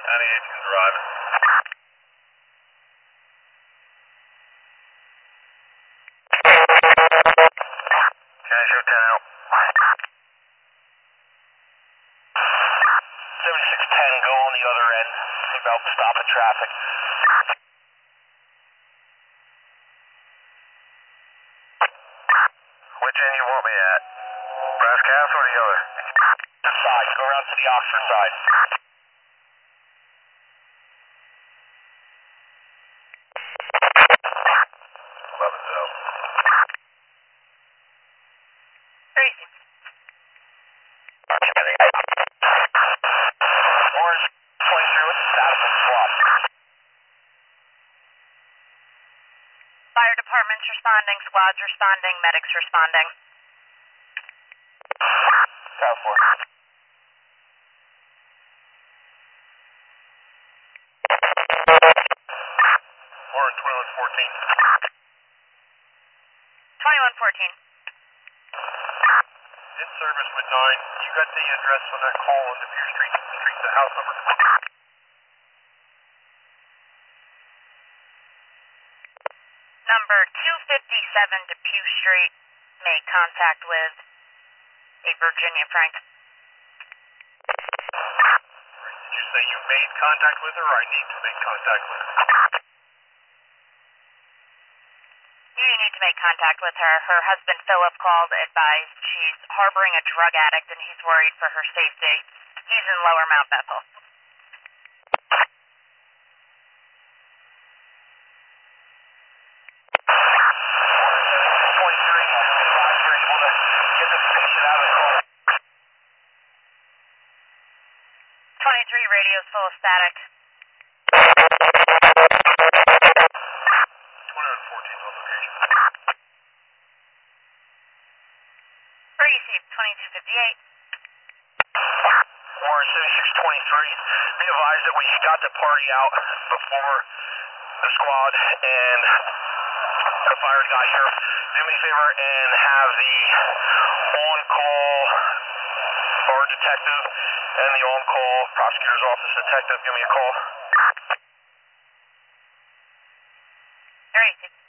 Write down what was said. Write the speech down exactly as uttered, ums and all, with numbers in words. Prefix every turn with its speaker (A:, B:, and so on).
A: ninety-eight can drive. Can show ten out. seventy-six ten, go on the other end. About stopping traffic. Which end you want me at? Brass Cast or the other? This side. Go around to the Oxford side. eleven zero.
B: Tracy.
A: Orange twenty-three with the status of swap.
B: Fire department's responding, squad's responding, medics responding.
A: Tower four. Orange twenty-one fourteen.
B: twenty-one fourteen.
A: In service with nine. You got the address on that call on the Pier Street, Street, the house number?
B: Number two fifty-seven Depew Street, made contact with a Virginia Frank.
A: Did you say you made contact with her, or I need to make contact with her?
B: You need to make contact with her. Her husband Philip called, advised she's harboring a drug addict and he's worried for her safety. He's in Lower Mount Bethel.
A: twenty-three, advise you're able to get this patient out of the call.
B: twenty-three, radio's full of static.
A: twenty-one fourteen on location.
B: Received, twenty-two fifty-eight.
A: Orange seventy-six twenty-three. Be advised that we got the party out before the squad and the fire got here. Do me a favor and have the on-call bar detective and the on-call prosecutor's office detective give me a call.
B: Received.